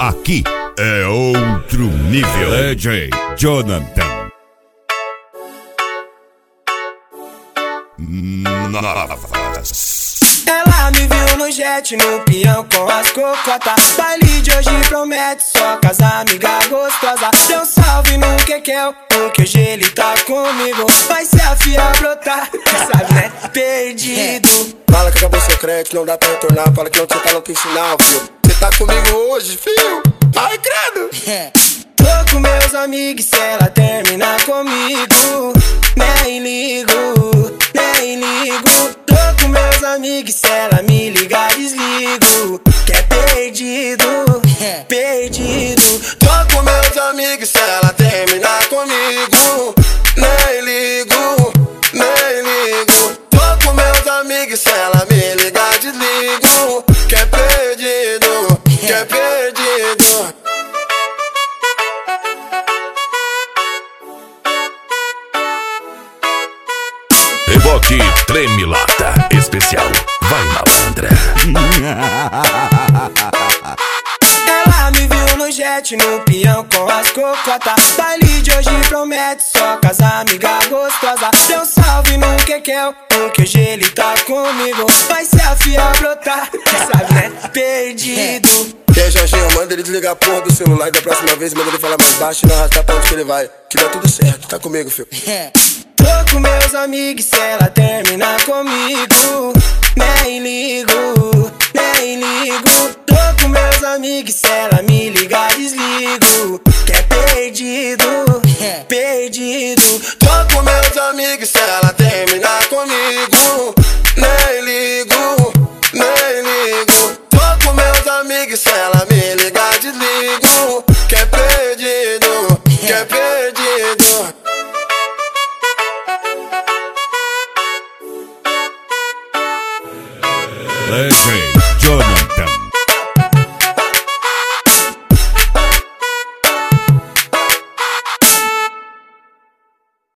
Aqui é outro nível. DJ Jonathan. Ela me viu no jet, no peão com as cocotas. Baile de hoje promete só com as amigas gostosas. Deu um salve no Kekel, no QG ele tá comigo. Vai ser a fia brotar, sabe né? Perdido. Fala que acabou seu crédito, não dá pra retornar. Fala que não cê tá louco em sinal, fio. Cê tá comigo hoje, fio. Ai, credo. Tô com meus amigos, se ela terminar comigo, nem ligo, nem ligo. Tô com meus amigos, se ela me ligar, desligo. Que é perdido, perdido. Tô com meus amigos, se ela terminar comigo, nem ligo, nem ligo. Tô com meus amigos, se ela me ligar, desligo. Que é perdido, que é perdido. Reboque Tremilata especial. Vai malandra. Ela me viu no jet, no peão com as cocotas. Baile de hoje promete só com as amigas gostosas. Deu um salve no Kekel, no QG ele tá comigo. Vai ser a fia brotar, sabe né? Perdido. E aí, Jorginho, manda ele desligar a porra do celular. E da próxima vez manda ele falar mais baixo e não arrastar pra onde que ele vai. Que dá tudo certo, tá comigo, filho. Tô com meus amigos, se ela terminar comigo, nem ligo, nem ligo. Tô com meus amigos, se ela me ligar, desligo. Que é perdido, perdido. Tô com meus amigos, se ela terminar comigo, nem ligo, nem ligo. Tô com meus amigos, se ela me ligar, desligo. Que é perdido, que é perdido. DJ Jonathan.